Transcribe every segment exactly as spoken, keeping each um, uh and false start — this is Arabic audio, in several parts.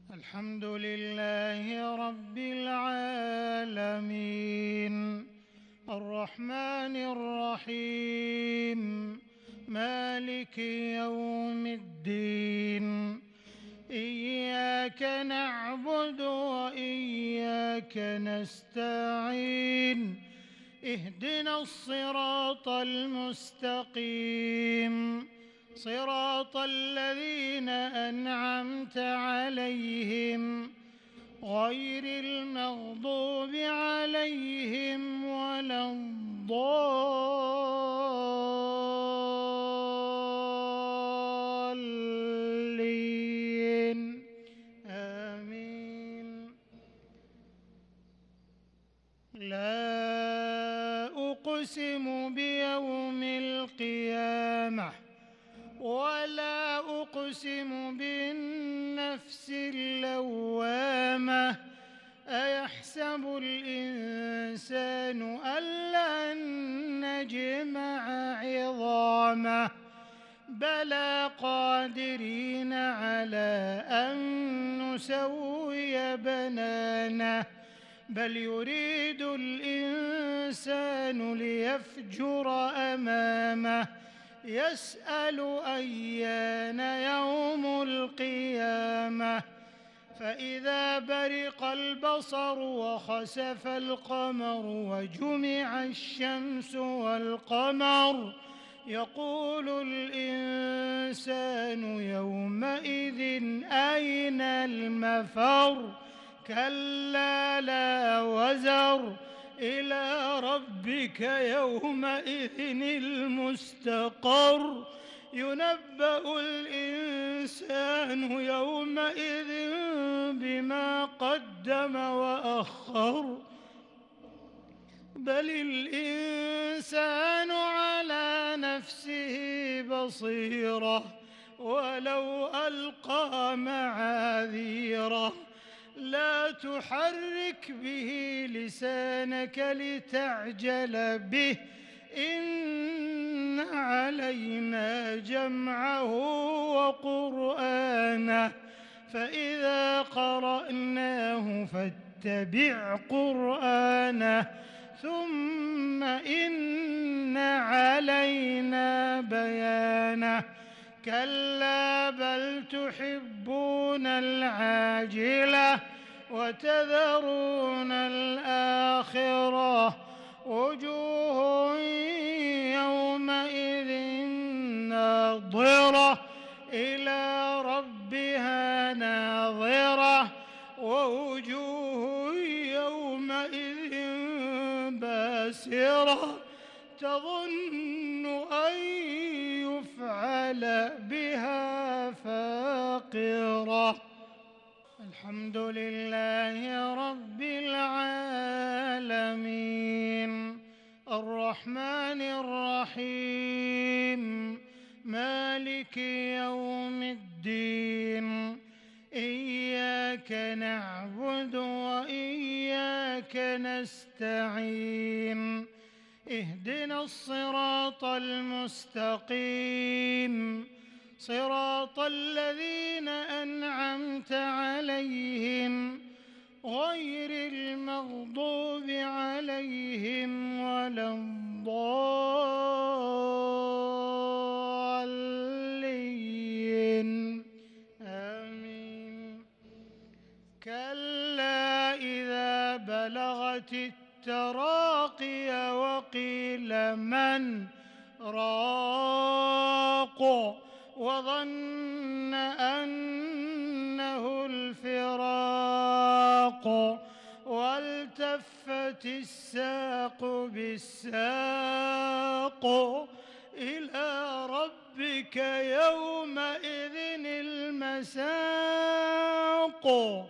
الحمد لله رب العالمين الرحمن الرحيم مالك يوم الدين إياك نعبد وإياك نستعين اهدنا الصراط المستقيم صراط الذين أنعمت عليهم غير المغضوب عليهم ولا الضالين آمين. لا أقسم بيوم القيامة ولا أقسم بالنفس اللوامة أيحسب الإنسان أن لن نجمع عظامه بلى قادرين على أن نسوي بنانه بل يريد الإنسان ليفجر أمامه يسأل أيان يوم القيامة فإذا برق البصر وخسف القمر وجمع الشمس والقمر يقول الإنسان يومئذ أين المفر كلا لا وزر إلى ربك يومئذ المستقر ينبأ الإنسان يومئذ بما قدم وأخر بل الإنسان على نفسه بصيرة ولو ألقى معاذيره لا تحرك به لسانك لتعجل به إن علينا جمعه وقرآنه فإذا قرأناه فاتبع قرآنه ثم إن علينا بيانه كلا بل تحبون العاجلة وتذرون الآخرة وجوه يومئذ ناظرة إلى ربها ناظرة ووجوه يومئذ باسرة تظن أن يفعل بها فاقرة. الحمد لله رب العالمين الرحمن الرحيم مالك يوم الدين إياك نعبد وإياك نستعين اهدنا الصراط المستقيم صراط الذين أنعمت عليهم غير المغضوب عليهم ولا الضالين آمين. كلا إذا بلغت التراقي وقيل من راق وظن أنه الفراق والتفت الساق بالساق إلى ربك يومئذ المساق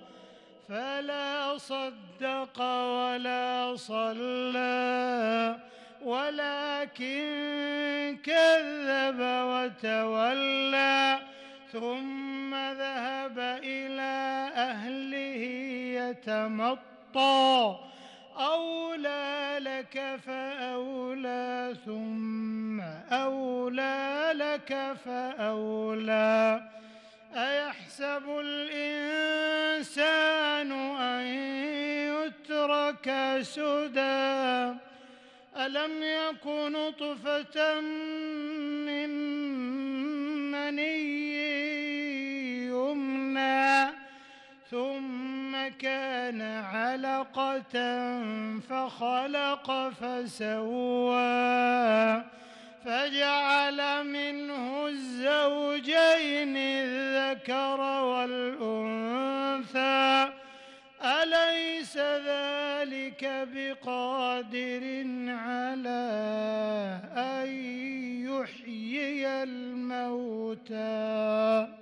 فلا صدق ولا صلى ولكن كذب وتولى ثم ذهب إلى أهله يتمطى أولى لك فأولى ثم أولى لك فأولى أيحسب الإنسان الإنسان أن يترك سدى ألم يك نطفة من مني يمنى ثم كان علقة فخلق فسوى فجعل منه الزوجين الذكر والأنثى أليس ذلك بقادر على أن يحيي الموتى